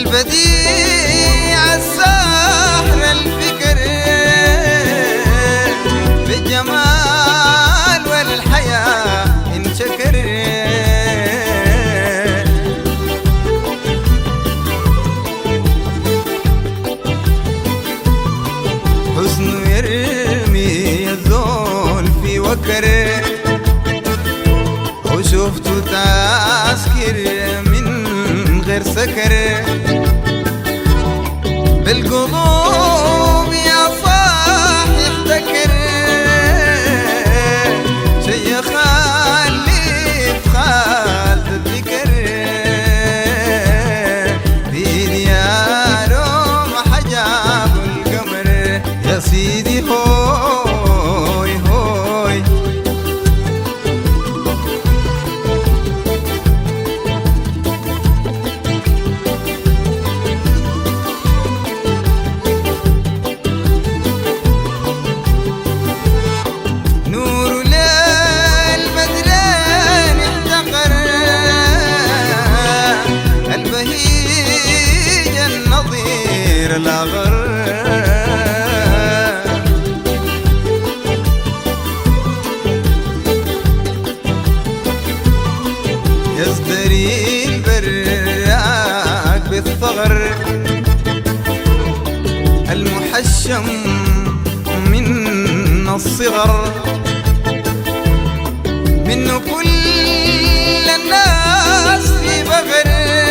البديع الساحر الفكر بالجمال والحياة انشكر. حسنه يرمي الذول في وكر وشفته تسكر من غير سكر. بالقلوب يا صاحي احتكر شي يخلي بخالد الذكر. في ديارهم حجاب القمر يا سيدي هوي هوي. الأغر يزدري البراق بالثغر المحشم من الصغر. منه كل الناس في بغر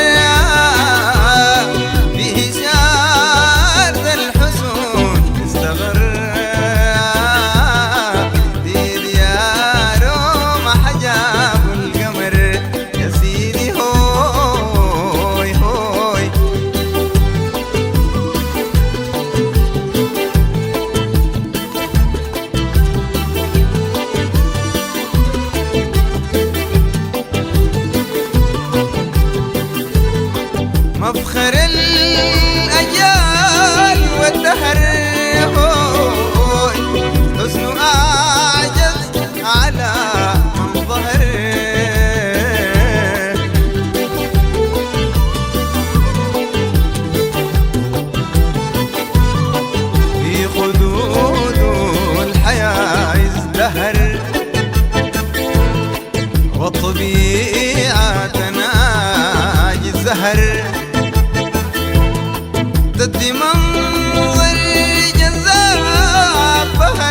مفخر الأجيال والدهر. حسنه أعجز على من ظهر. في خدوده الحياة ازدهر والطبيعة تناجي الزهر. تدي منظر جذاب بهر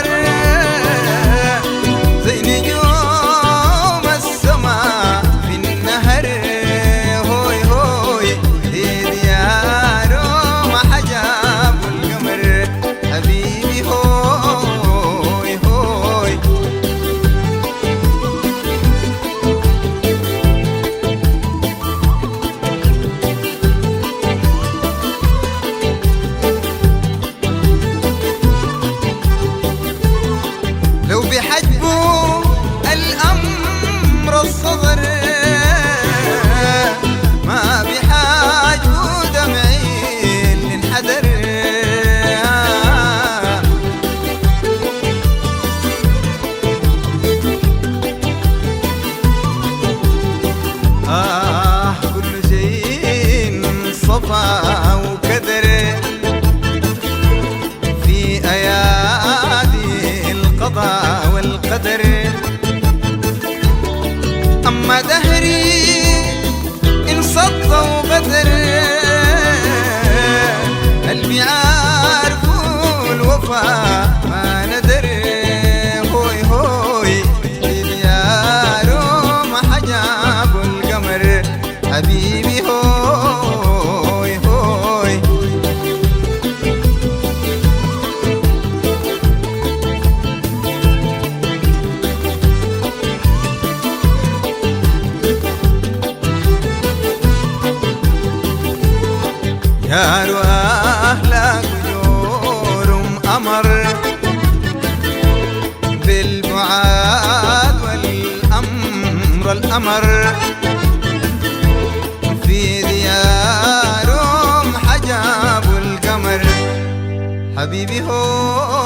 زي نجوم السماء في النهر. هوي هوي في ديارهم حجاب القمر حبيبي هوي هوي. لو بحجبوا الأمر الصغر ما بحاجبوا دمعي للحذر. كل شيء صفا وكدر في أيادي القضاء والقدر. أما دهري إن صد وغدر قلبي عارفوا الوفا ما ندر. هوي هوي في ديارهم حجاب القمر حبيبي هوي هوي. يا أهلك جورم أمر بالبعاد والأمر الأمر. في ديارهم حجاب القمر حبيبي هو